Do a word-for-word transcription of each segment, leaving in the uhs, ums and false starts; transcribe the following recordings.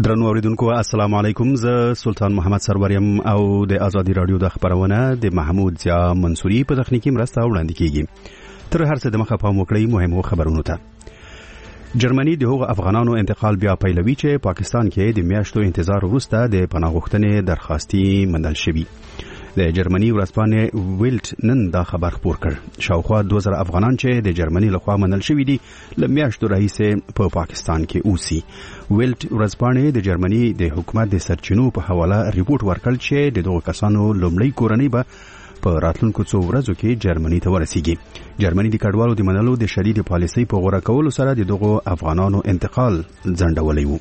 درنو اوریدونکو السلام علیکم، زه سلطان محمد سروریم او د آزادی رادیو د خبرونه د محمود ضیا منصوري په تخنیکی مرسته وړاندې کیږي. تر هر څه د مخه پام وکړئ مهمو خبرونو ته. جرمني د هغو افغانانو انتقال بیا پیلوي چې پاکستان کې د میاشتو انتظار وروسته د پناه غوښتنې درخواستي منل شوی. د جرمني ورځپاڼې ویلټ نن دا خبر خپور کړ. شاوخوا دوه زره افغانان چې د جرمني لخوا منل شوی دي له میاشتو راهیسې په پاکستان کې اوسي. ویلټ ورځپاڼې د جرمني د حکومت د سرچینو په حواله ریپورت ورکړ چې د دغو کسانو لومړی کورنۍ به په راتلونکو څو ورځو کې جرمني ته ورسیږي. جرمني د کډوالو د منلو د شدید پالیسۍ په غوړه کولو سره د دغو افغانانو انتقال ځنډولی و.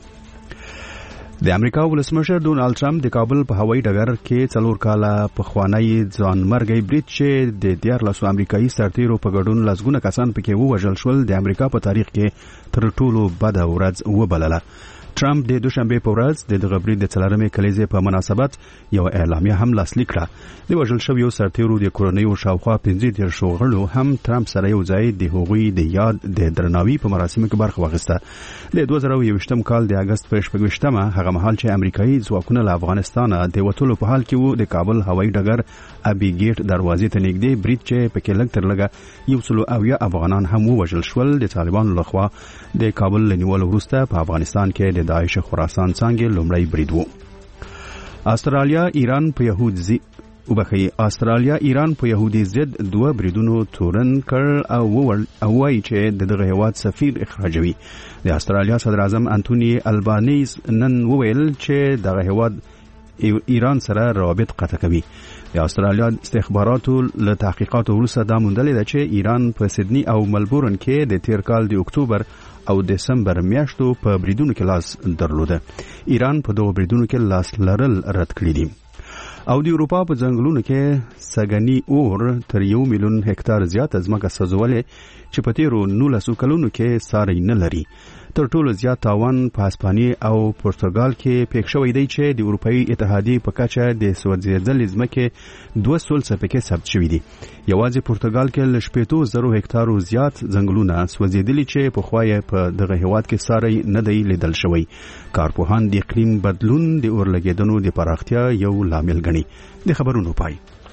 د امریکا ولسمشر ډونالد ټرمپ د کابل په هوایي ډګر کې څلور کاله پخوانی ځانمرګي برید چې د دیارلسو امریکایي سرتیرو په ګډون لسګونه کسان پکې ووژل شول د امریکا په تاریخ کې تر ټولو بده ورځ وبلله. ټرمپ د دوشنبه په ورځ د دغه برید د څلورمې کلیزې په مناسبت یو اعلامیه هم لاسلیک کړه. د وژل شویو سرتیرو د کورنیو شاوخوا پنځه دېرش غړو هم ټرمپ سره یو ځای د هغوی د یاد د درناوي په مراسمو کې برخه واخیسته. د دوه زره یوویشتم کال د اگست په شپږویشتمه هغه مهال چې امریکایي ځواکونه له افغانستان د وټولو په حال کې وو د کابل هوایي ډګر ابي ګیټ دروازې ته نږدې برید چې پکې لږ تر لږه یو سلو اویا افغانان هم وژل شول. د طالبانو لخوا د کابل لنیول وروسته په افغانستان کې د داعش خراسان څنګه لومړی برید وو. استرالیا ایران په يهودي وبخي استرالیا ایران په يهودي ضد دوه بریدونو تورن کړ او ول او وايي چې دغه هیواد سفیر اخراجوي. د استرالیا صدر اعظم انټونی البانیز نن وویل چې دغه هیواد ایران سره روابط قطع کوي. د استرالیا استخباراتو له تحقیقاتو وروسته دا موندل ده چې ایران په سیدنی او ملبورن کې د تیر کال د اکتوبر او دسمبر میاشتو په بریدونو کې لاس درلوده. ایران په دغه بریدونو کې لاس لرل رد کړی دي. او د اروپا په ځنګلونو کې سګنی اور تر یو میلیون هکتار زیات ځمکه سوځولې چې په تیرو نولسو کلونو کې ساری نه لري. تر ټولو زیات تاوان په هسپانیا او پرتګال کې پېښ شوی دی چې د اروپאי اتحادیې په کچه د سوځېدلې ځمکې دوه سل څپکې ثبت شوي دي. یوازې پرتګال کې ل شپږ زره هکتارو زیات ځنګلونه سوځېدلي چې په خوایه په دغه هیواد کې ساری نه دی لیدل شوی. کارپوهان د اقلیم بدلون د اورلګیدنو د پراختیا یو لامل ګڼي. د خبرونو پای.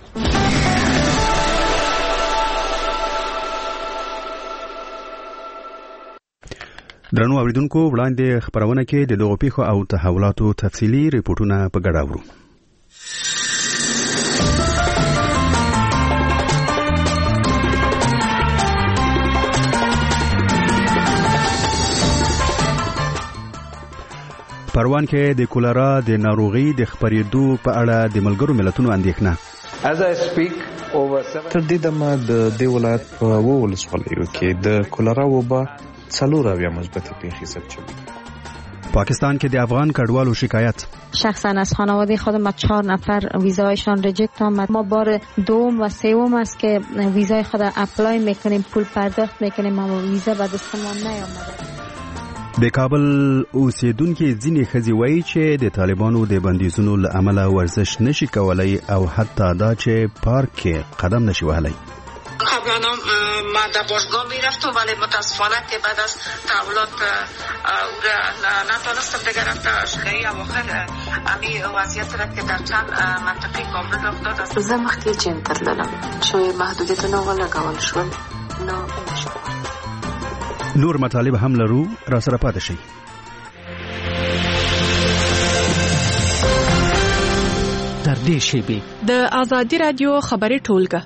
درنو اوریدونکو وړاندې خبرونه کې د دغو پیښو او تحولاتو تفصیلي ریپورتونه په ګډه اورو. پروان کې د کولرا د ناروغي د خپرېدو په اړه د ملګرو ملتونو اندېښنه. تر دې دمه د دې ولایت په اوو ولسوالیو کې د کولرا وبا څلور اویا مثبتې پیښې ثبت شوې. پاکستان کې د افغان کډوالو شکایت. شخصا از خانواده خود ما چهار نفر ویزایشان ریجکت آمد. ما بار دوم و سوم است که ویزای خود اپلای میکنیم، پول پرداخت میکنیم اما ویزا به دست ما نیامده. د کابل اوسیدونکو ځینې ښځې وایي چې د طالبانو د بندیزونو له امله ورزش نشي کولای او حتی دا چې پارک کې قدم نشي وهلی. قبلا ما در باشگاه میرفتم ولی متاسفانه که بعد از تحولات او را نتونستم دیگر رفته اشغایی اواخر امی وضعیت را که در چند منطقه کابل رخ داد است. زه مخکې جیم ته تللم چې محدودیتونه ولګول شول نو نور مطالب هم لرو، را سره پاتې شئ. در دې شیبې د آزادی رادیو خبري ټولګه.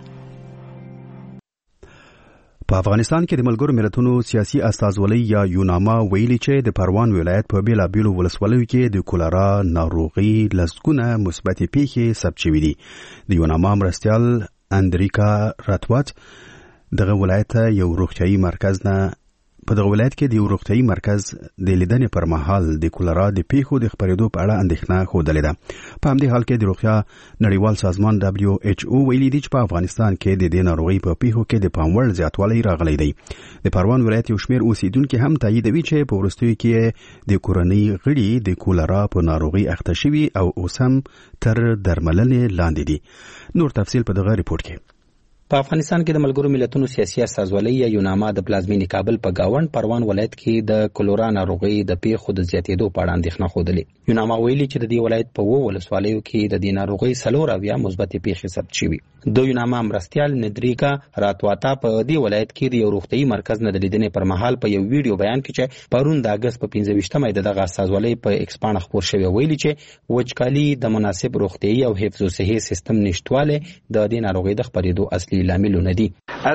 په افغانستان کې د ملګرو ملتونو سیاسي استازولۍ یا یوناما ویلي چې د پروان ولایت په بیلابیلو ولسوالیو کې د کولرا ناروغي لسګونه مثبتې پیښې ثبت شوې دي. د یوناما مرستیال اندریکا راتوات دغه ولایت یو روغتیايي مرکز نه په دغه ولایت کې د یو روغتیايي مرکز د لیدنې پر مهال د کولرا د پیښو د خپرېدو په اړه اندېښنه ښودلې ده. په همدې حال کې د روغتیا نړیوال سازمان دبليو ایچ او ویلي دی چې په افغانستان کې د دې ناروغۍ په پیښو کې د پام وړ زیاتوالی راغلی دی. د پروان ولایت یو شمېر اوسیدونکو هم تاییدوي چې په وروستیو کې د کورنۍ غړي د کولرا په ناروغۍ اخته شوي او اوس هم تر درملنې لاندې دي. نور تفصیل په دغه ریپورت کې. په افغانستان کې د ملګرو ملتونو سیاسي استازولۍ یا یوناما د پلازمینې کابل په گاوند پروان ولایت کې د کولورا ناروغي د پیښو د زیاتېدو په اړه اندېښنه ښودلې. یوناما ویلي چې د دې ولایت په اووه ولسوالیو کې د دې ناروغۍ څلور اویا مثبتې پیښې ثبت شوي. د یوناما مرستیال ندریکا راتواتا په دې ولایت کې د یو روغتیايي مرکز نه د لیدنې پر مهال په یو ویډیو بیان کې چې پرون د اګست په پنځه ویشتمه د دغه استازولۍ په ایکس پاڼه خپور شوی ویلي چې وچکالي د مناسب روغتیايي او حفظ الصحې سیستم نشټوالی د دې ناروغۍ د خپرېدو اصلي لاملونه دي.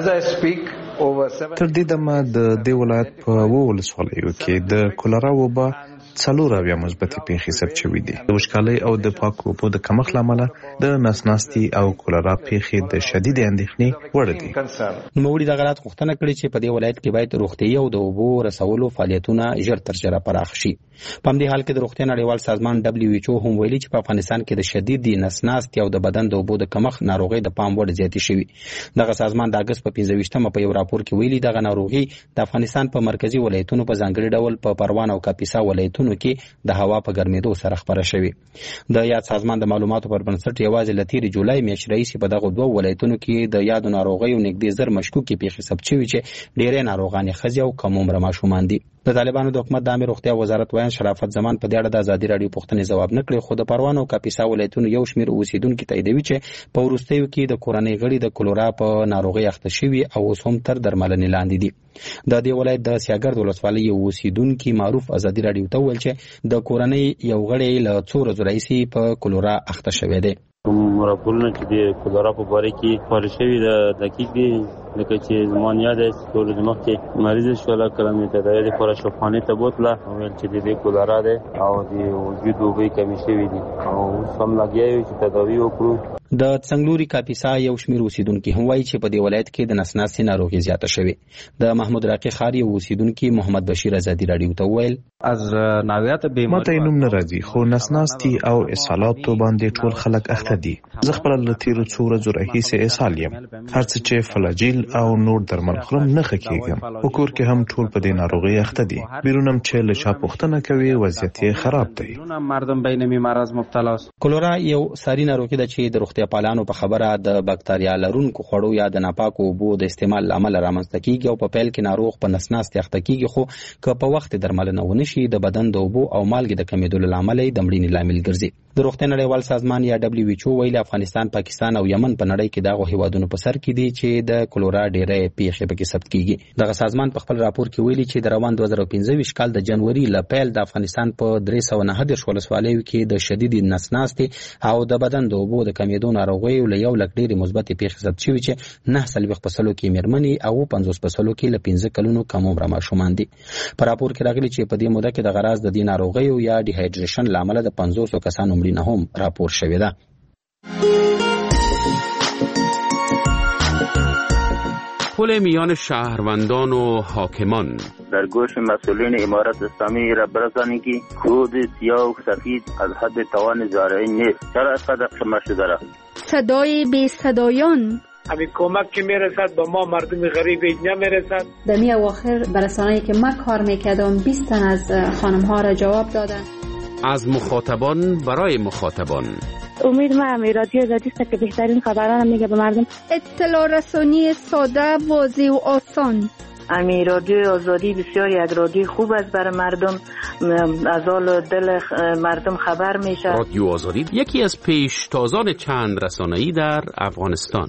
تر دې دمه د دې ولایت په اووه ولسوالیو کې د کولرا وبا څلور اویا مثبتې پیښې ثبت شوي دي. د وچکالۍ او د پاکو اوبو د کمښت له امله د نسناستي او کولرا پیښې د شدیدې اندېښنې وړ دي. نوموړي دغه رات غوښتنه کړې چې په دې ولایت کې باید روغتیايي او د اوبو رسولو فعالیتونه ژر تر ژره پراخ شي. په همدې حال کې د روغتیا نړیوال سازمان دبلیو ایچ او هم ویلي چې په افغانستان کې د شدیدې نسناستي او د بدن د اوبو د کمښت ناروغۍ د پام وړ زیاتې شوي. دغه سازمان د اګست په پنځه ویشتمه په یو راپور کې ویلي دغه ناروغي د افغانستان په مرکزي ولایتونو په ځانګړي ډول په پروان او کاپیسا ولایتونو کې د هوا په ګرمېدو سره خپره شوې. د یاد سازمان د معلوماتو پر بنسټ یوازې له تېرې جولای میاشتې راهیسې په دغو دوو ولایتونو کې د یادو ناروغیو نږدې زر مشکوکې پیښې ثبت شوي چې ډېری ناروغانې ښځې او کم عمره ماشومان دي. د طالبانو د حکومت د عامه روغتیا وزارت وایي شرافت زمان په دې اړه د ازادي راډیو پوښتنې ځواب نه کړی، خو د پروان او کاپیسا ولایتونو یو شمېر اوسیدونکي تاییدوي چې په وروستیو کې د کورنۍ غړي د کولرا په ناروغۍ اخته شوي او اوس هم تر درملنې لاندې دي. د دې ولایت د سیاګرد ولسوالۍ یو اوسیدونکي معروف ازادي راډیو ته وویل چې د کورنۍ یو غړی له څو ورځو راهیسې په کولرا اخته شوی دی. راپورونه چې د کولرا په باره کې خپاره شوي د دقیق دي، لکه چې زما یاد دی چې څو ورځې مخکې مریضه شوله، کله مې تداوۍ دپاره شفاخانې ته بوتله، ویل چې د دې کولرا دی او د وجود اوبه کمې شوي دي او اوس هم لګیا یو چې تداوي وکړو. د څنګلوري کاپیسا یو شمېر اوسیدونکي هم وایي چې په دې ولایت کې د نسناستي ناروغي زیاته شوې. د محمود راقي ښار یو اوسیدونکي محمد بشیر ازادي راډیو ته وویل ما ته یې نوم نه راځي، خو نسناستي او اسهالاتو باندې ټول خلک اخته دي. زه خپله له تېرو څو ورځو راهیسې اسهال یم. هر څه چې فلاجیل او نور درمل خورم نه ښه کېږم. په کور کې هم ټول په دې ناروغۍ اخته دي. بیرون هم چې له چا پوښتنه کوي وضعیت یې خراب دی. کولرا یو ساري ناروغي ده چې د روغتیا پالانو په خبره د بکتریا لرونکو خوړو یا د ناپاکو اوبو د استعمال له امله رامنځته کېږي او په پیل کې ناروغ په نسناستي اخته کېږي، خو که په وخت درملنه ونه شي د بدن د اوبو او مالګې د کمېدو له امله د مړینې لامل ګرځي. د روغتیا نړیوال سازمان یا دبلیو ایچ او ویلي افغانستان، پاکستان او یمن په نړۍ کې دغو هیوادونو په سر کې دي چې د کولرا ډېری پیښې پکې ثبت کېږي. دغه سازمان په خپل راپور کې ویلي چې د روان دوه زره پنځه ویشت کال د جنوري له پیل د افغانستان په درې سوه نهه دېرش ولسوالیو کې د شدیدې نسناستي او د بدن د اوبو د کمېدو ناروغیو له یو لک ډېرې مثبتې پیښې ثبت شوي چې نهه څلوېښت په سلو کې مېرمنې او پنځوس په سلو کې له پنځه کلونو کم عمره ماشومان دي. په راپور کې راغلي چې په دې موده کې د غراض د دې ناروغیو یا ډیهایډریشن له امله د پنځوسو کسانو مړینه هم راپور شوې ده. پل میان شهروندان و حاکمان در گوش مسئولین امارت اسلامی را برسانی که خود سیاه و سفید از حد توان زارعی نیست. چرا اینقدر خمه شده را؟ صدای بی صدایان همین کمک که میرسد به ما مردم غریب نمیرسد. در می اواخر برسانه‌ای که من کار میکردم بیست تن از خانم ها را جواب دادن. از مخاطبان برای مخاطبان. امید ما امی رادیو آزادی است که بهترین خبران میگه به مردم. اطلاع رسانی ساده، واضح و آسان. امی رادیو آزادی بسیار یک رادیو خوب است برای مردم، از حال دل مردم خبر میشه. رادیو آزادی یکی از پیشتازان چند رسانه‌ای در افغانستان.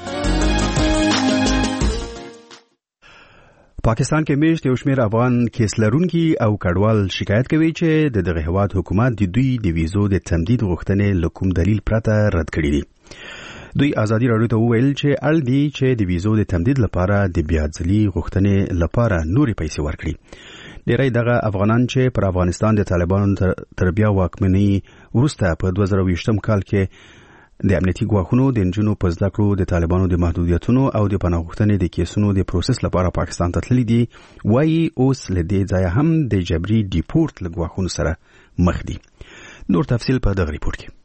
پاکستان کې میشت یو شمېر افغان کیس لرونکي او کډوال شکایت کوي چې د دغه هیواد حکومت د دوی د ویزو د تمدید غوښتنې له کوم دلیل پرته رد کړي دي. دوی ازادي راډیو ته وویل چې اړ دي چې د ویزو د تمدید لپاره د بیا ځلي غوښتنې لپاره نورې پیسې ورکړي. ډېری دغه افغانان چې پر افغانستان د طالبانو تر بیا واکمنۍ وروسته په دوه زره ویشتم کال کې د امنیتي ګواښونو د نجونو په زده کړو د طالبانو د محدودیتونو او د پناه غوښتنې د کیسونو د پروسس لپاره پاکستان ته تللي دي، وایي اوس له دې ځایه هم د جبري ډیپورټ له ګواښونو سره مخ دي. نور تفصیل په دغه ریپورت کې.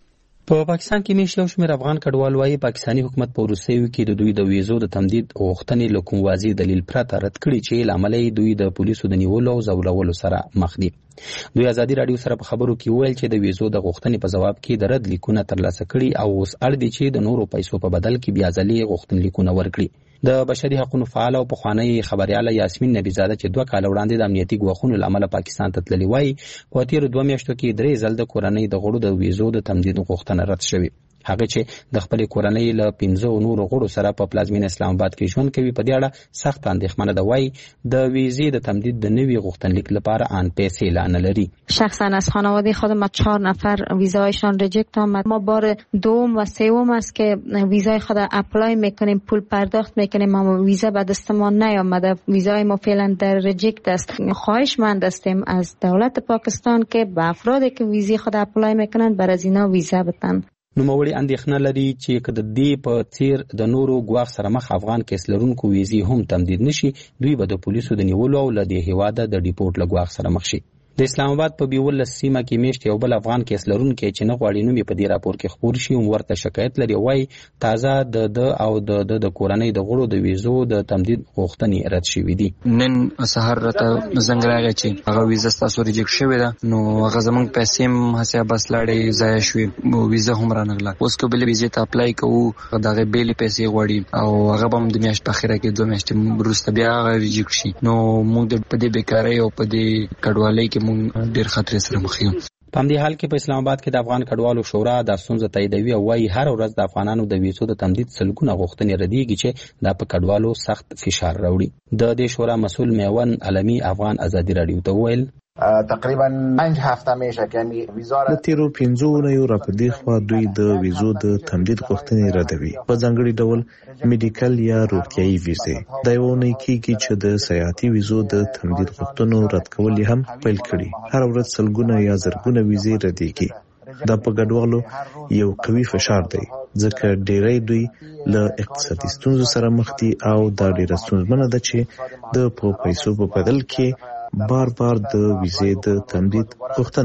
په پاکستان کې میشت یو شمېر افغان کډوال وايي پاکستاني حکومت په وروستیو کې د دوی د ویزو د تمدید غوښتنې له کوم واضح دلیل پرته رد کړي چې له امله یې دوی د پولیسو د نیولو او ځورولو سره مخ دي. دوی ازادي راډیو سره په خبرو کې وویل چې د ویزو د غوښتنې په ځواب کې د رد لیکونه ترلاسه کړي او اوس اړ دي چې د نورو پیسو په بدل کې بیا ځلې غوښتنلیکونه ورکړي. د بشري حقوقو فعال او پخوانی خبرياله یاسمین نبیزاده چې دوه کال وړاندې د امنیتي ګواښونو له امله پاکستان ته تللی وای په تیر دوه میاشتو کې درې ځل د کورنۍ د غړو د ویزو د تمدید غوښتنه رد شوې. هغه چې د خپل کورنۍ له پنځو نورو غړو سره په پلازمینه اسلام آباد کې ژوند کوي په دې اړه سخت اندېښمنه ده. وای د ویزې د تمدید د نوي غوښتنلیک لپاره آن پیسې لا نه لري. شخصا از خانواده خود ما چهار نفر ویزایشان ریجکت آمد. ما بار دوم و سوم است که ویزای خود اپلای میکنیم، پول پرداخت میکنیم اما ویزا به دست ما نیامده. ویزای ما فعلا در ریجکت است. خواهشمند هستیم از دولت پاکستان که به افرادی که ویزای خود اپلای میکنند بر از اینا ویزا بدن. نوموړي اندېښنه لري چې که د دې په څیر د نورو ګواښ سره مخ افغان کیس لرونکو ویزې هم تمدید نشي، دوی به د پولیسو د نیولو او له دې هیواده د ډیپورټ له ګواښ سره مخ شي. د اسلام آباد په بیولس سیمه کې میشت یو بل افغان کیس لرونکی چې نه غواړي نوم یې په دې راپور کې خپور شي هم ورته شکایت لري. وایي تازه د د او د د کورنۍ د غړو د ویزو د تمدید غوښتنې رد شوې دي. نن سهار راته زنګ راغی چې هغه ویزه ستاسو ریجکټ شوې ده، نو هغه زموږ پیسې هم هسې بس لاړې ضایع شوې، ویزه هم رانغله. اوس که بلې ویزې ته اپلای کوو د هغې بېلې پیسې غواړي او هغه به هم د میاشت په اخره کې دوه میاشتې وروسته بیا هغه ریجکټ شي. نو موږ په دې بېکارۍ او په دې کډوالۍ کې موږ ډېر خطرې سره مخ یو. په همدې حال کې په اسلام آباد کې د افغان کډوالو شورا دا ستونزه تاییدوي او وایي هر ورځ د افغانانو د ویزو د تمدید سلګونه غوښتنې ردېږي چې دا په کډوالو سخت فشار راوړي. د دې شورا مسؤل میون علمي افغان ازادي راډیو ته وویل تقریبا پنځه هفته میشه که ویزا د تیرو پنځو اونیو راپدې خوا دوی د ویزو د تمدید غوښتنې ردوي، په ځانګړي ډول میډیکل یا روغتیایي ویزې. دا یو اونۍ کېږي چې د سیاحتي ویزو د تمدید غوښتنو رد کول یې هم پیل کړي. هر ورځ سلګونه یا زرګونه ویزې ردېږي. دا په کډوالو یو قوي فشار دی ځکه ډېری دوی له اقتصادي ستونزو سره مخ دي او دا ډېره ستونزمنه ده چې د په پیسو په بدل کې بار بار د ویزې د تمدید غوښتنه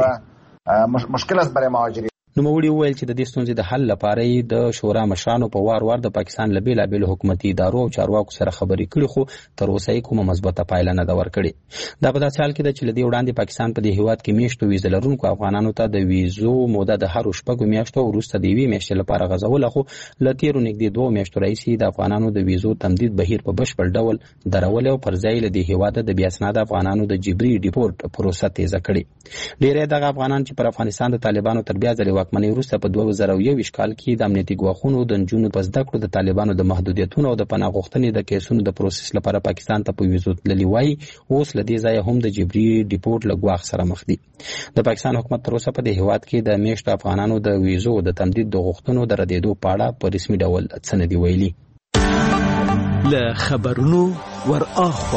وکړي. مشکل است برای مهاجرین. نوموړي وویل چې د دې ستونزې د حل لپاره یې د شورا مشرانو په وار وار د پاکستان له بېلابېلو حکومتي ادارو او چارواکو سره خبرې کړي خو تر اوسه یې کومه مثبته پایله نه ده ورکړې. دا په داسې حال کې ده چې له دې وړاندې پاکستان په دې هېواد کې میاشتو ویزه لرونکو افغانانو ته د ویزو موده د هرو شپږو میاشتو وروسته د یوې میاشتې لپاره غځوله، خو له تېرو نږدې دوو میاشتو راهیسې د افغانانو د ویزو تمدید بهیر په بشپړ ډول درولی او پر ځای له دې هېواده د بې اسناده افغانانو د جبري ډیپورټ پروسه تیزه کړې. ډېری دغه افغانان چې پر افغانستان د طالبانو تر بیا ځلې واکمنۍ وروسته په دوه زره او یو کال کې د امنیتي ګواښونو د نجونو په زده کړو د طالبانو د محدودیتونو او د پناه غوښتنې د کیسونو د پروسس لپاره پاکستان ته په ویزو تللي وایي اوس له دې ځایه هم د جبري ډیپورټ له ګواښ سره مخ دي. د پاکستان حکومت تر اوسه په دې هېواد کې د میشتو افغانانو د ویزو د تمدید د غوښتنو د ردېدو په اړه په رسمي ډول څه نه دي ویلي. له خبرونو ور اخوا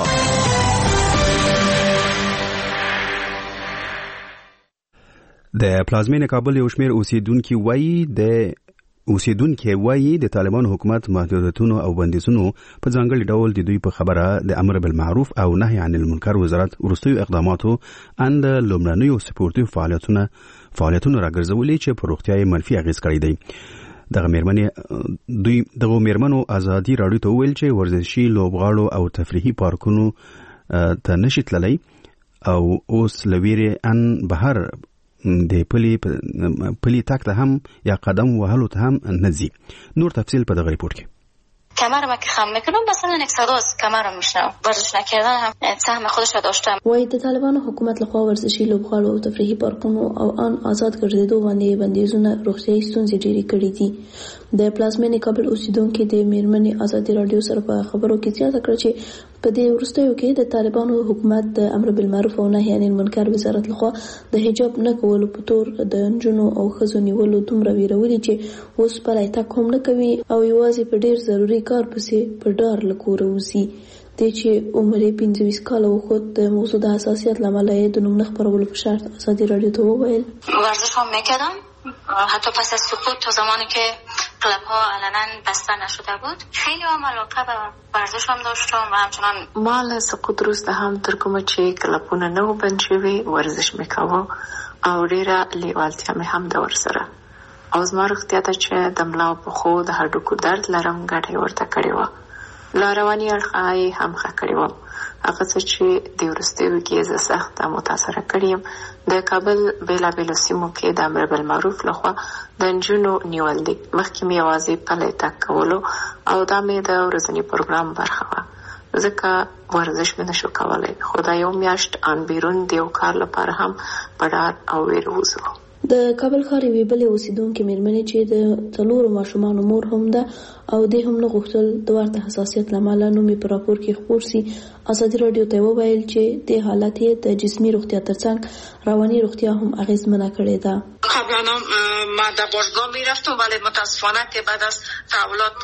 د پلازمینې کابل یو شمېر اوسیدونکي وایي د اوسیدونکي وایي د طالبانو حکومت محدودیتونو او بندیزونو په ځانګړي ډول د دوی په خبره د امر بالمعروف او نهي عن المنکر وزارت وروستیو اقداماتو اند لومړنیو سپورتي فعالیتونه فعالیتونه راګرځولي چې په روغتیا یې منفي اغېز کړی دی. دغه میرمنې دوی دغه میرمنو ازادي راډیو ته وویل چې ورزشي لوبغاړو او تفریحي پارکونو ته نشي تللی او اوس له ویرې ان بهر د پلی پلی تاک ته هم یا قدم وهلو ته هم نه ځي. نور تفصیل په دغه ریپورت کې. کمرم که خم میکنم مثلا یک صداز کمرم میشنم، ورزش نکردن هم سهم خودش را داشتم. وای د طالبانو حکومت لخوا ورزشي لوبغاړو او تفریحي پارکونو او ان آزاد ګرځېدو باندې بندیزونه روغتیایي ستونزې ډېرې کړې دي. د پلازمینې کابل اوسیدونکو د میرمنې ازادي راډیو سره په خبرو کې زیاته کړه چې په دې وروستیو کې د طالبانو حکومت د امر بالمعروف او نهي عن المنکر وزارت لخوا د حجاب نه کولو په تور د نجونو او ښځو نیولو دومره ویرولي چې اوس پلی تګ هم نه کوي او یوازې په ډېر ضروري کار پسې په ډار له کوره وځي. دی چې عمر یې پنځه ویشت کاله وښود د موضوع د حساسیت له امله یې د نوم نه خپرولو په شرط ازادي راډیو ته وویل ورزش هم میکردم حتی پس از سقوط تا زمانی که کلب ها علنا بسته نشده بود خیلی هم علاقه به ورزش هم داشتم و همچنان مال سقوط روسته هم تر کومه چې کلبونه نه بند شوي ورزش میکاوه او ډیره لیوالتیا مې هم ده ورسره. او زما روغتیا ته چې د ملا په خو د هډوکو درد لرم ګټه ورته کړې وه. لا رواني اړخ یې هم ښه کړې وم. هغه څه چې د وروستیو کې زه سخته متاثره کړې یم د کابل بېلابېلو سیمو کې د امر بالمعروف لخوا د نجونو نیول دي. مخکې مې یوازې پلی تګ کولو او دا مې د ورځني پروګرام برخه وه ځکه ورزش مې نشو کولی. خو دا یو میاشت ان بیرون د یو کار لپاره هم په ډار او ویر وځو. د کابل ښار یوې بلې اوسیدونکې مېرمنې چې د څلورو ماشومانو مور هم ده او دې هم نه غوښتل د ورته حساسیت له امله نوم یې په راپور کې خپور سي، ازادي راډیو ته وویل چې دې حالت یې د جسمي روغتیا ترڅنګ رواني روغتیا هم اغېزمنه کړې ده. قبلا ما در باشگاه میرفتم ولی متاسفانه که بعد از تحولات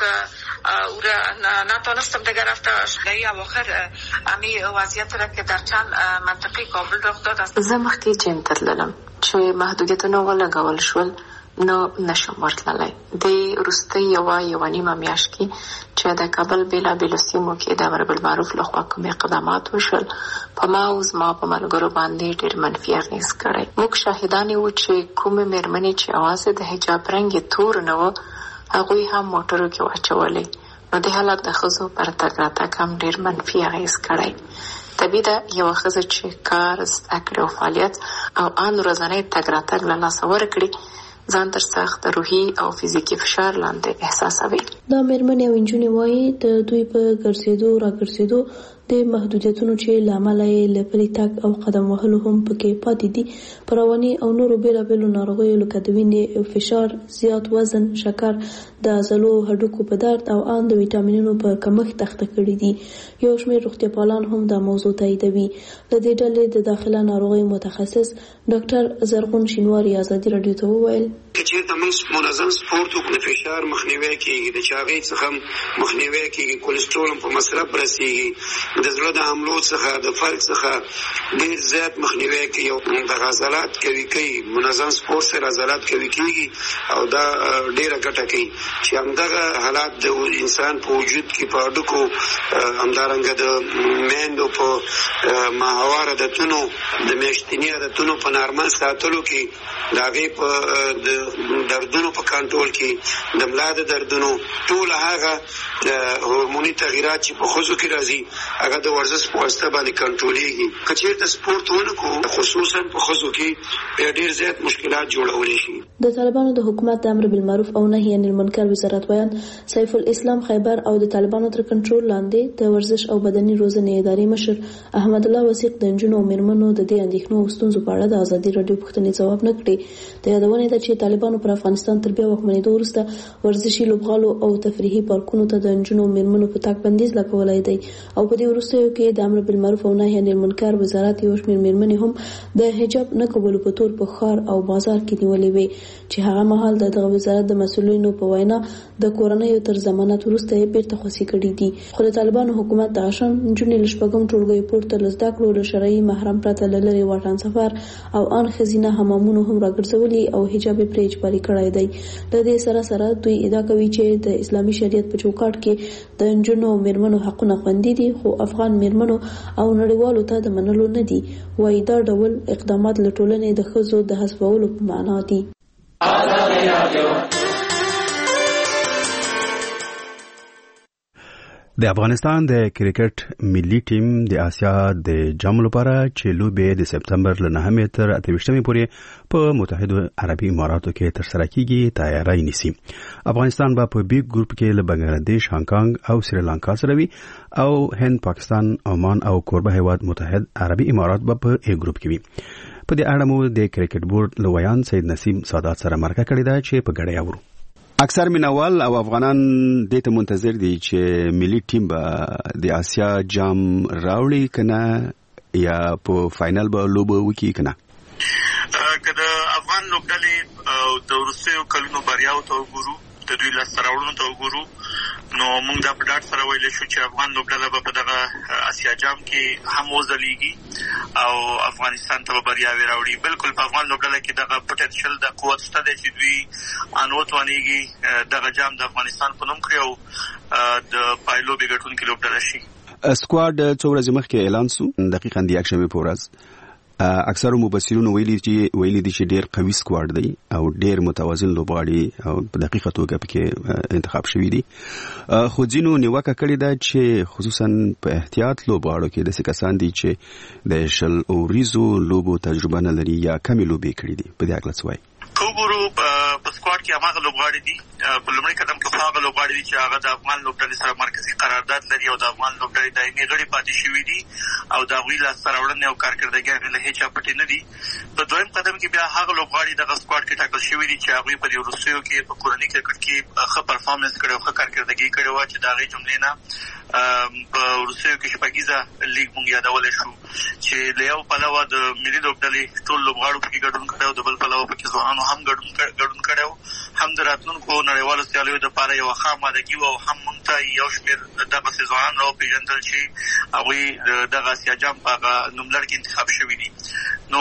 او را نتانستم دیگر رفته. اشغایی اواخر امی وضعیت را که در چند منطقه کابل رخ داد است. زه مخکې جیم ته تللم چې محدودیتونه ولګول شول نو نشم ورتللی. د وروستۍ یوه یوه نیمه میاشت کې چې د کابل بېلابېلو سیمو کې د امر بالمعروف لخوا کوم اقدامات وشول په ما او زما په ملګرو باندې ډېر منفي اغېز کړی. موږ شاهدان یو چې کومې مېرمنې چې یوازې د حجاب رنګ یې تور نه و هغوی هم موټرو کې واچولې نو د حالت د ښځو پر تګ راتګ هم ډېر منفي اغېز کړی. طبیعي ده یوه ښځه چې کار زده کړي او فعالیت او ان ورځنی تګ راتګ له لاسه ورکړي ځان تر سخت روحي او فزیکي فشار لاندې احساسوي. دا مېرمنې او نجونې وایي د دوی په ګرځېدو راګرځېدو د محدودیتونو چې له امله یې له پلي تګ او قدم وهلو هم پکې پاتې دي په رواني او نورو بېلابېلو ناروغیو لکه د وینې فشار، زیات وزن، شکر، د عضلو هډوکو په درد او ان د ویټامینونو په کمښت اخته کړي دي. یو شمېر روغتیاپالان هم دا موضوع تاییدوي. له دې ډلې د داخله ناروغیو متخصص ډاکټر زرغون شینواري ازادي راډیو ته وویل چې چېرته موږ منظم سپورت وکړو د فشار مخنیوی کېږي، د چاغۍ څخه مخنیوی کېږي، کولسټرول هم په مصرف رسېږي، د زړه د حملو څخه د فرق څخه ډېر زیات مخنیوی کوي او د عضلات قوي کوي. منظم سپورت سره عضلات قوي کېږي او دا ډېره ګټه کوي چې همدغه حالات د انسان په وجود کې په هډوکو همدارنګه د میندو په ماهوار عادتونو د میاشتني عادتونو په نارمل ساتلو کې د هغې په د دردونو په کنټرول کې د ملا د دردونو ټول هغه هورموني تغییرات چې په ښځو کې راځي هغه د ورزش په واسطه باندې کنټرولېږي. که چېرته سپورت ونه کړو خصوصا په ښځو کې ډېر زیات مشکلات جوړولی شي. د طالبانو د حکومت د امر بالمعروف او نهي عن المنکر وزارت ویان سیف الاسلام خیبر او د طالبانو تر کنټرول لاندې د ورزش او بدني روزنې ادارې مشر احمد الله وثیق د نجونو او مېرمنو د دې اندېښنو او ستونزو په اړه د ازادي راډیو پوښتنې ځواب نه کړي. د یادونې ده چې طالبانو پر افغانستان تر بیا واکمنېدو وروسته ورزشي لوبغالو او تفریحي پارکونو ته د نجونو او مېرمنو په تګ بندیز لګولی دی او په دې وروستیو کې د امر بالمعروف او نهي عن المنکر وزارت یو شمېر مېرمنې هم د حجاب نه کولو په تور په ښار او بازار کې نیولې وې چې هغه مهال د دغه وزارت د مسؤلینو په وینا د کورنیو تر ضمانت وروسته یې بیرته خوسي کړي دي. خو د طالبانو حکومت د غشن نجونې له شپږم ټولګیو پورته له زده کړو له شرعي محرم پرته له لرې واټن سفر او ان ښځینه حمامونو هم راګرځولي او حجاب یې پرې اجباري کړی دی. د دې سره سره دوی ادعا کوي چې د اسلامي شریعت په چوکاټ کې د نجونو او مېرمنو حقونه خوندي دي خو افغان مېرمنو او نړیوالو ته د منلو نه دي. وایي دا ډول اقدامات له ټولنې د ښځو د حذفولو په معنا دي. د افغانستان د کرکټ ملي ټیم د آسیا د جام لپاره چې لوبې د سپتمبر له نهمې تر اته ویشتمې پورې په متحده عربي اماراتو کې ترسره کیږي تیاری نیسي. افغانستان به په بي ګروپ کې له بنگلاديش، هانګ کانګ او سریلانکا سره وي او هند، پاکستان، عمان او کوربه هیواد متحده عربي امارات به په ای ګروپ کې وي. په دې اړه مو د کرکټ بورډ لویان سید نسیم سادات سره مرکه کړې ده چې په ګډه اورو. اکثر مینوال او افغانان دې ته منتظر دي چې ملي ټیم به د آسیا جام راوړي کنه یا په فائنل به لوبه وکړي کنه. که د افغان لوبډلې او د وروستیو کلونو بریاو ته وګورو، د دوی لاسته راوړنو ته وګورو، نو موږ دا په ډاډ سره ویلی شو چې افغان لوبډله به په دغه اسیا جام کې هم وځلیږي او افغانستان ته به بریاوې راوړي. بلکل په افغان لوبډله کې دغه پوټنشل د قوت شته دی چې دوی ان وتوانېږي دغه جام د افغانستان په نوم کړي او د پایلوبې ګټونکې لوبډله شي. سکواډ څو ورځې مخکې اعلان سو، دقیقاً د یکشنبې په ورځ اکثر مبصرون ویلي چې ویلي دي چې ډېر قوي سکواډ دی او ډېر متوازن لوبغاړي او په دقیقه توګه پکې انتخاب شوی دي، خو ځینو نیوکه کړې ده چې خصوصا په احتیاط لوبغاړو کې داسې کسان دي چې د شل اوریزو لوبو تجربه نه لري یا کمې لوبې کړې دي. په دې اړه څه وایي؟ کوګورو په سکواډ کې هغه لوبغاړي دي، په لومړي قدم کې هغه لوبغاړي دي چې هغه د افغان لوبډلې سره مرکزی قرارداد لري او د افغان لوبډلې دایمي غړي پاتې شوي دي او د هغوی لاسته راوړنې او کارکردګي له هیچا پټې نه دي. په دویم قدم کې بیا هغه لوبغاړي دغه سکواډ کې ټاکل شوي دي چې هغوی په وروستیو کې په کورني کرکټ کې ښه پرفارمنس کړی او ښه کارکردګي کړې وه چې د هغې جملې نه په وروستیو کې شپږیزه لیګ مونږ یادولی شو چې له یو پلوه د ملي لوبډلې ټول لوبغاړو پکې ګډون کړی او د بل پلوه پکې ځوانانو هم ګډون کړی و. هم د راتلونکو نړیوالو سیالیو دپاره یوه ښه آمادګي وه او هم مونږ ته یو شمېر دغسې ځوانان راوپېژندل چې هغوی دغه اسیا جام په هغه نوملړ کې انتخاب شوي دي. نو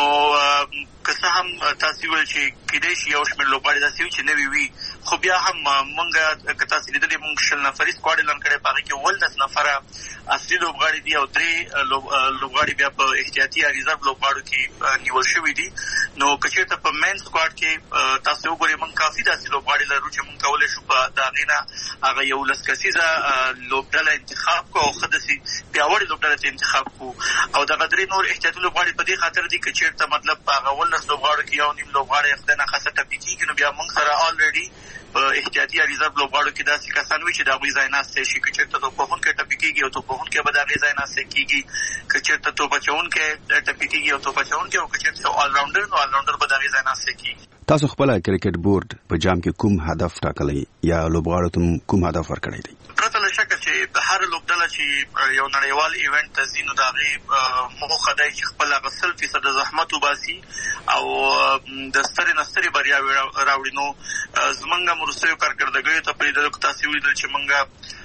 که څه هم تاسې وویل چې کیدای شي یو شمېر لوبغاړي داسې وي چې نوي وي، خو بیا هم مونږ که تاسې لیدلې مونږ شل نفري سکواډ اعلان کړی، په هغې کې اوولس نفره اصلي لوبغاړي دي او درې لوبغاړي بیا په احتیاطي یا ریزرو لوبغاړو کې نیول شوي دي. نو که چېرته په مین سکواډ کې تاسې وګورئ مونږ کافي داسې لوبغاړي لرو چې مونږ کولی شو په د هغې نه هغه یولس کسیزه لوبډله انتخاب کړو او ښه داسې پیاوړې لوبډله ته انتخاب کړو او دغه درې نور احتیاطي لوبغاړي په دې خاطر دي که چېرته مطلب په هغه اوولس لوبغاړو کې یو نیم لوبغاړی خدای ناخواسته ټپي کېږي نو بیا مونږ سره آلریډي په احتیاطي یا ریزرو لوبغاړو کې داسې کسان وي چې د هغوی ځای ناستی شي. که چېرته توپوهونکی ټپي کېږي او توپوهونکی به د هغې ځای ناستی کېږي، که چېرته توپ اچوونکی ټپي کېږي او توپ اچوونکی، او که چېرته یو آلراونډر نو آلراونډر به د هغې ځای ناستی کېږي. تاسو خپل کرکټ بورډ په جام کې کوم هدف ټاکلی یا لوبغاړو ته کوم هدف ورکړی دی؟ پرته له شکه چې هر لوبډله چې یو نړیوال ایونټ ته ځي نو د هغې موخه دی چې خپل هغه سل فیصده زحمت وباسي او د سترې نه سترې بریاوې راوړي. نو زمونږ هم وروستیو کارکردګیو ته په لیدلو کې تاسې ولیدل چې مونږ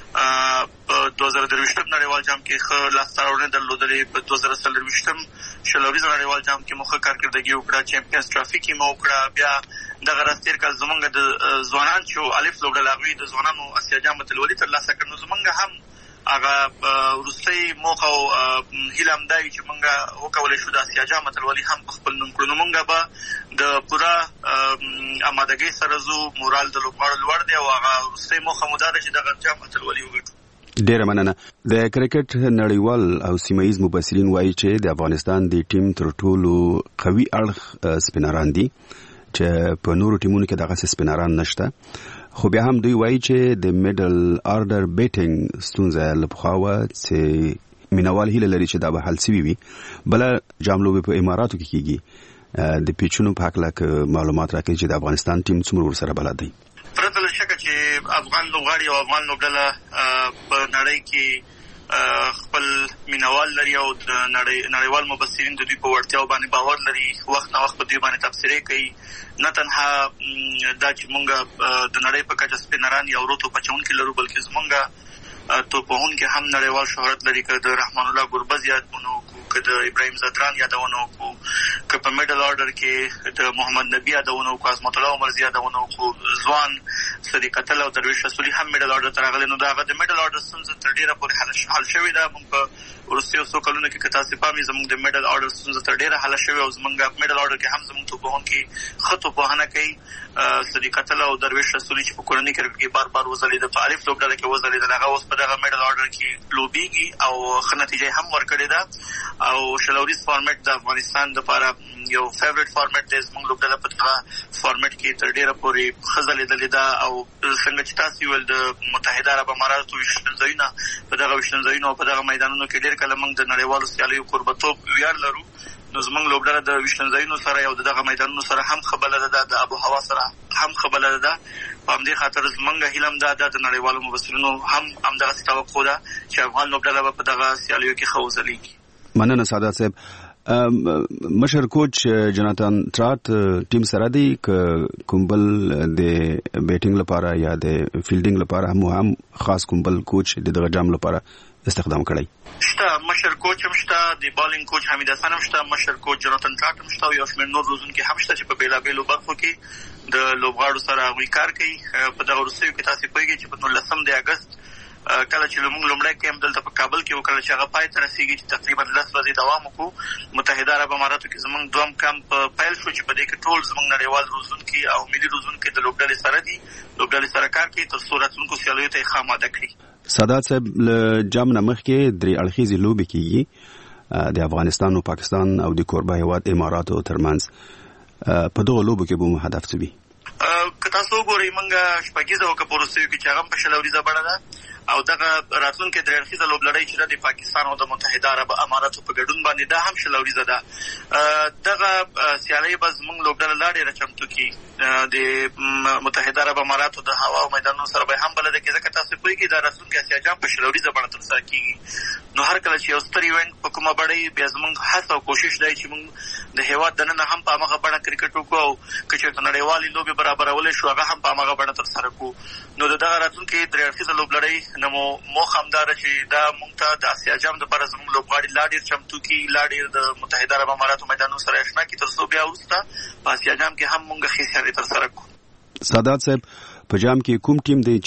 په دوه زره درویشتم نړیوال جام کې ښه لاسته راوړنې درلودلې، په دوه زره څلرویشتم شل اوريزه نړیوال جام کې مو ښه کارکردګي وکړه، چمپیونز ټرافي کې مو وکړه. بیا دغه راز تېر کال زمونږ د ځوانان چې الف لوبډله هغوی د ځوانانو اسیا جام اتلولي ترلاسه کړه. نو زمونږ هم هغه وروستۍ موخه او هیله همدا وي چې مونږ وکولی شو د اسیا جام اتلولي هم په خپل نوم کړو. نو مونږ به د پوره آمادګۍ سره ځو، مورال د لوبغاړو لوړ دی او هغه وروستۍ موخه مو دا ده چې دغه جام اتلولي وګټو. ډیره مننه. د کرکټ نړیوال او سیمه ییز مبصرین وایي چې د افغانستان د ټیم تر ټولو قوي اړخ سپینران دي چې په نورو ټیمونو کې دغه سپینران نشته، خو بیا هم دوی وایي چې د میډل آرډر بیټینګ ستونزه له پخوا وه چې مینوال هیله لري چې دا به حل سوي وي. بله جام لوبې په اماراتو کې کیږي، د پیچونو په هکله معلومات راکوي چې د افغانستان ټیم څومره ورسره بلد دی؟ پرته له شکه چې افغان لوبغاړي او افغان لوبډله په نړۍ کې خپل مینوال لري او د نړیوال مبصرین د دوی په وړتیاو باندې باور لري، وخت نه وخت په دوی باندې تبصرې کوي. نه تنها دا چې مونږ د نړۍ په کچه سپینران یا ورو توپ اچوونکي لرو، بلکې زمونږ توپوهونکي هم نړیوال شهرت لري. که د رحمان الله ګربز یادونه وکړو، که د ابراهیم زدران یادونه وکړو، که په میډل آرډر کې د محمد نبي یادونه وکړو، عظمت الله عمرزي یادونه وکړو، ځوان صدیق اتل او درویش رسولي هم میډل آرډر ته راغلي. نو د هغه د میډل آرډر ستونزه تر ډېره پورې حل شوې ده. مونږ په وروستیو څو کلونو کې که تاسې پام وي زموږ د میډل آرډر ستونزه تر ډېره حله شوې او زموږ میډل آرډر کې هم زموږ توپوهونکي ښه توپوهنه کوي. صدیق اتل او درویش رسولي چې په کورني کرکټ کې بار بار وځلېده، په الف لوبډله کې وځلېدل، هغه اوس په دغه میډل آرډر کې لوبېږي او ښه نتیجه هم ورکړې ده. او شل اوریز فارمیټ د افغانستان دپاره یو فیوریټ فارمیټ دی. زموږ لوبډله په دغه فارمیټ کې تر ډېره پورې ښه ځلېدلې ده او څنګه چې تاسې وویل د متحده عرب اماراتو ویشتنځایونه په دغه ویشتنځایونو او په دغه میدانونو کې ډېر کله موږ د نړیوالو سیالیو کوربهتوب ویاړ لرو. نو زموږ لوبډله د ویشتنځایونو سره او د دغه میدانونو سره هم ښه بلده ده، د آب و هوا سره هم ښه بلده ده. په همدې خاطر زموږ هیله هم دا ده د نړیوالو مبصرینو هم همدغسې توقع ده چې افغان لوبډله به په دغه سیالیو کې ښه وځلېږي. مننه سعادت صاحب. مشر کوچ جناتان ترات ټیم سره دی که کوم بل د بیټینګ لپاره یا د فیلډینګ لپاره هم هم خاص کوم بل کوچ د دغه جام لپاره استخدام کړی؟ شته، مشر کوچ هم شته، د بالینګ کوچ حمید حسن هم شته، مشر کوچ جناتان ترات هم شته او یو شمېر نور روزونکي هم شته چې په بېلابېلو برخو کې د لوبغاړو سره هغوی کار کوي. په دغه وروستیو کې تاسې پوهېږئ چې په نولسم د اګست کله چې موږ لومړی کیمپ دلته په کابل کې وکړل چې هغه پای ته رسیږي چې تقریبا لس ورځې دوام وکړو. متحده عرب اماراتو کې زموږ دوم کمپ پیل شو چې په دې کې ټول زموږ نړیوال روزونکي او ملي روزونکي د لوبډلې سره دي، لوبډلې سره کار کوي تر څو راتلونکو سیالیو ته یې ښه آماده کړي. سادات صاحب، له جام نه مخکې درې اړخیزې لوبې کېږي د افغانستان او پاکستان او د کوربه هېواد اماراتو ترمنځ. په دغو لوبو کې به مو هدف څه وي؟ که تاسو وګورئ موږ شپږیزه وکړه په وروستیو کې چې هغه هم په شل اوریزه بڼه ده او دغه راتلونکې درې اړخیزه لوبلړۍ چې ده د پاکستان او د متحده عرب اماراتو په ګډون باندې دا هم شل اوریزه ده. دغه سیالۍ به زموږ لوبډله لا ډېره چمتو کړي. د متحده عرب اماراتو د هوا او میدانونو سره به هم بلده کړي، ځکه تاسو پوهېږئ دا راتلونکی اسیا جام په شل اوریزه بڼه ترسره کېږي. نو هر کله چې یو ستر ایونټ په کومه بڼه وي، بیا زموږ هڅه او کوشش دی چې موږ د هېواد دننه هم په همغه بڼه کرکټ وکړو او که چېرته نړیوالې لوبې برابرولی شو هغه هم په همغه بڼه ترسره کړو. نو د دغه راتلونکي درې اړخیزه لوبلړۍ نه مو موخه همدا ده چې دا موږ ته د اسیا جام دپاره زموږ لوبغاړي لا ډېر چمتو کړي، لا ډېر د متحده عرب اماراتو میدانونو سره اشنا کړي، تر څو بیا وروسته په اسیا جام کې هم موږ ښې سیالۍ ترسره کړو. سادات صاحب، په جام کې کوم ټیم دی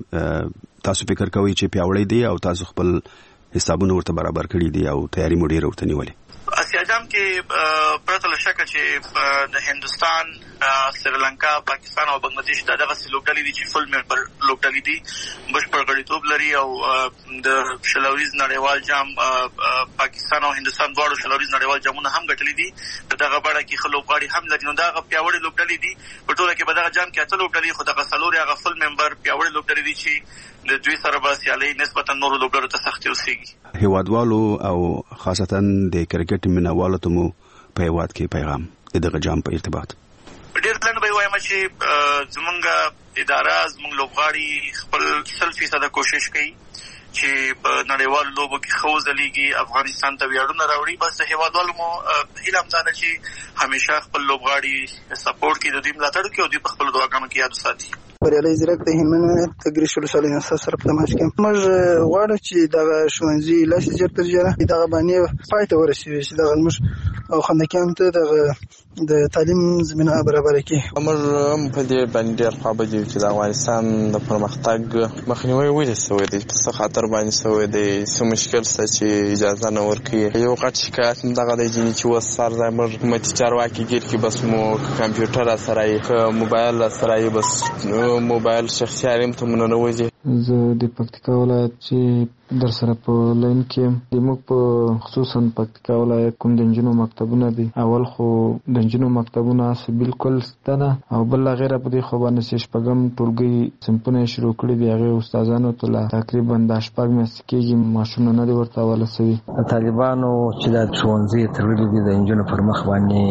چې تاسو فکر کوئ چې پیاوړی دی او تاسو خپل حسابونه ورته برابر کړي دي او تیاری مو ډېره ورته نیولې؟ اسیا جام کې پرته له شکه چې د هندوستان، سریلانکا، پاکستان او بنگلادیش دا دغسې لوبډلې دي چې فل ممبر لوبډلې دي، بشپړ غړیتوب لري او د شل اوریز نړیوال جام پاکستان او هندوستان دواړو شل اوریز نړیوال جامونه هم ګټلي دي. په دغه بڼه کې ښه لوبغاړي هم لري. نو دا هغه پیاوړې لوبډلې دي. په ټوله کې به دغه جام کې اته لوبډلې، خو دغه څلور یې هغه فل ممبر پیاوړې لوبډلې دي چې د دوی سره به سیالۍ نسبتا نورو لوبډلو ته سختې اوسېږي. هېوادوالو او خاصتا د کرکټ مینهوالو ته مو په هېواد کې پیغام د دغه جام په ارتباط؟ ډېر لنډ به یې وایم چې زموږ اداره، زموږ لوبغاړي خپل سل فیصده کوشش کوي چې په نړیوالو لوبو کې ښه وځلیږي، افغانستان ته ویاړونه راوړي. بس د هېوادوالو مو هیله همدا ده چې همیشه خپل لوبغاړي سپورټ کړي، د دوی ملاتړ وکړي او دوی په خپلو دعاګانو کې یاد وساتي. بریالی ځیرک د هلمند تګریش ولسوالۍ نه سره په تماس کې موږ غواړو چې دغه ښوونځي لاس ژر تر ژره دغه باندې پای ته ورسېږي، چې دغه موږ او خندکیانو ته دغه د تعلیم زمینه برابره کړي. موږ هم په دې باندې ډېر خوابدي یو چې د افغانستان د پرمختګ مخنیوی ولې سوی دی، په څه خاطر باندې سوی دی، څه مشکل شته چې اجازه نه ورکوي. یو غټ شکایت دغه دی چې اوس سر زموږ حکومتي چارواکي ګیر کې بس مو کمپیوټر راسره یې، که موبایل راسره یې، بس موبایل شخصي حریم ته مو ننوځي. زه د پکتیکا ولایت چې در سره په لاین کې د موږ په خصوصا پکتیکا ولایت کوم د نجونو مکتبونه دي، اول خو د نجونو مکتبونه بالکل شته نه، او بل غیره په دې خو باندې چې شپږم ټولګي صنفونه شروع کړي دي، هغې استادانو ته لا تقریبا د شپږ میاشتې کېږي معاشونه نه دي ورته حواله سوي. د طالبانو چې دا ښوونځي تړلي دي د نجونو پر مخ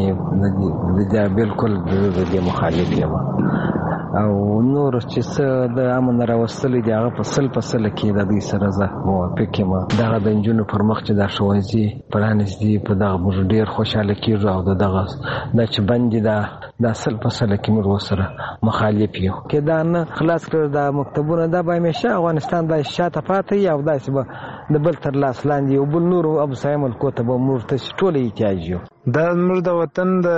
باندې د بالکل د دې مخالف یم، او نور چې څه د امن راوستلي دي هغه په سل په سله کې د دوی سره زه موافق یم. دغه د نجونو پر مخ چې دا ښوونځي پرانیزدي، په دغه موږ ډېر خوشحاله کېږو، او د دغه دا چې بند دي دا سل په سله کې موږ ورسره مخالف یو. که دا نه خلاص کړه دا مکتبونه، دا به همیشه افغانستان دا شاته پاتې وي او داسې به د بل تر لاس لاندې یو بل نورو ابوسایه ملکو ته به موږ ته ټول احتیاج یو. دا زموږ د وطن د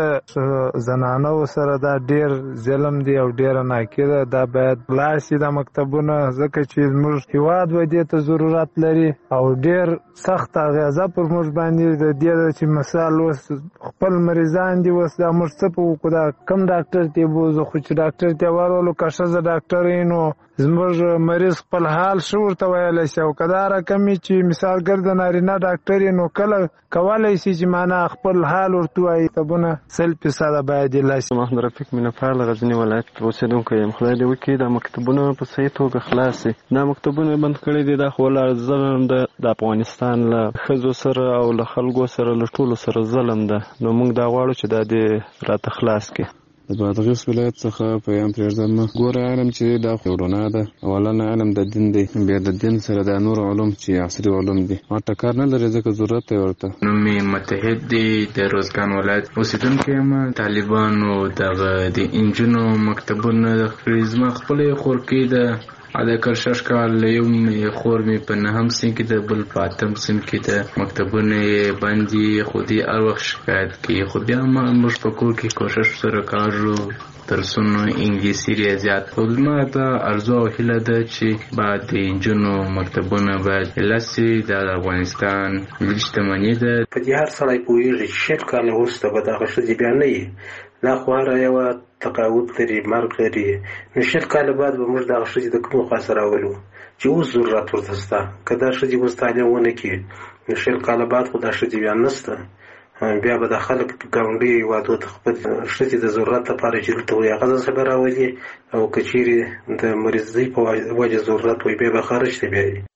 زنانو سره دا ډېر ظلم دی او ډېره ناکیده. دا باید لاړ شي دا مکتبونه، ځکه چې زموږ هېواد به دې ته ضرورت لري او ډېر سخت اغېزه پر موږ باندې د دې ده چې مثال اوس خپل مریضان دي، اوس دا موږ څه په وکړو، دا کم ډاکټر ته یې بوځو، خو چې ډاکټر ته یې ورولو که ښځه ډاکټر وي نو زموږ مریض خپل حال ښه ورته ویلی شي، او که دا رقم وي چې مثال ګر د نارینه ډاکټر یې نو کله کولی شي چې معنا خپل حال ورته وایي. کتابونه سل فیصده باید یې لاس. محمد رفیق مینهپال د غزني ولایت اوسېدونکی یم. خدای دې وکړي دا مکتبونه په صحیح توګه خلاص شي. دا مکتبونه بند کړي دي، دا خو ولاړ ظلم ده د افغانستان له ښځو سره او له خلکو سره له ټولو سره ظلم ده. نو موږ دا غواړو چې دا دې راته خلاص کړي. د بادغیس ولایت څخه پیغام پرېږدم. ګوره علم چې دا خو رڼا ده، اولا علم د دین دی، بیا د دین سره دا نور علوم چې عصري علوم دي ما ټکر نه لري، ځکه ضرورت دی ورته. نوم مې متحد دی، د روزګان ولایت اوسېدونکی یم. طالبانو دغه د انجونو مکتبونه زما خپله خورکۍ ده، د کرشش کال یو خور مې په نهم سین کې ده، بل په اتم سین کې ده. مکتبونه یې بندي، خو دې هر وخت شکایت کوي، خو بیا موږ په کور کې کوشش سره کوو درسونو انګلیسي ریاضیات او زما ته ارزو او هیله ده چې بعد د انجونو مکتبونه باید لاسي د افغانستان ملي شتمني ده. په دې هر سړی پوهېږي چې شل کاله وروسته به دغه ښځې بیا نه وي، دا خو هره یوه تقاعد لري، مرګ لري. نو شل کاله بعد به موږ دغه ښځې د کومې خوا سره راولو چې اوس ضرورت ورته شته. که دا ښځې اوس تعلیم ونه کړي نو شل کاله بعد خو دا ښځې بیا نشته، بیا به د خلک ګاونډي هېوادو ته خپل ښځې د ضرورت لپاره چې دلته وي هغه ځان سره راولي، او که چېرې د مریضۍ په وجه ضرورت وي بیا به خارج ته بیایي.